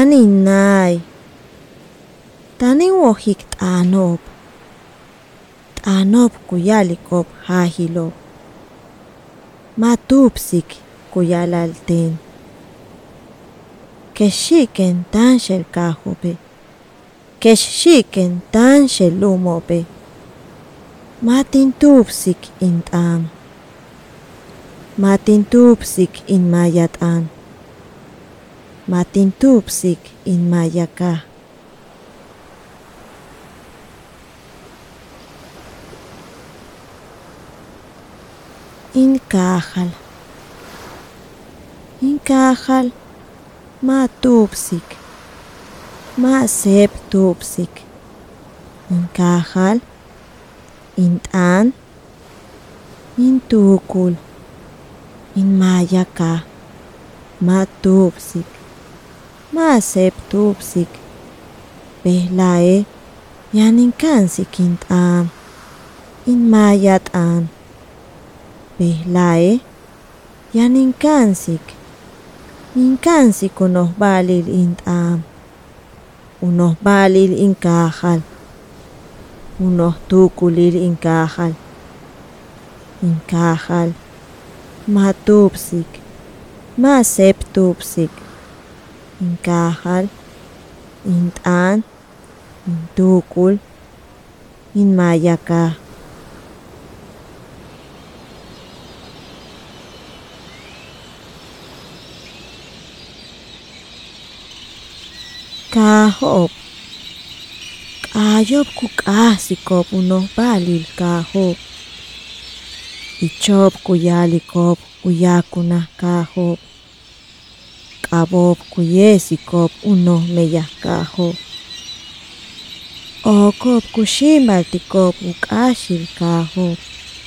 Taninay. Tanin wojik t'anop. T'anop kuyalikop hajilop. Matupsik kuyalaltin. Keshiken tan shel kajope. Keshiken tan shel lumope. Matintupsik int'am. Matintupsik in mayat'an. Matintupsik in mayaka. In kajal matupsik. Masep tupsik. In kajal int'an. In tukul. In mayaka. Matupsik. Masep tupsik. Behlae yaninkansik int'am. In mayat'an. Behlae yaninkansik. Inkansik unohbalil int'am. Unohbalil in kajal. Unohtukulil in kajal. In kajal matupsik. Masep tupsik. In kajal int'an. In tukul. In mayaka. Kahop. Kayop kukasikop unohbalil kahop. Ichop kuyalikop uyakunah kahop. Kabop kuyesikop unohmeyah kahop. Okop kushimaltikop ukashil kahop.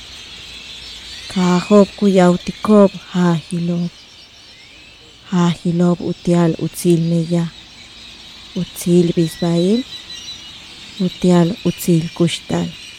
Kahop kuyautikop hajilop. Hajilop utial utzil meyah. Utzil bisbail. Utial utzil kushtal.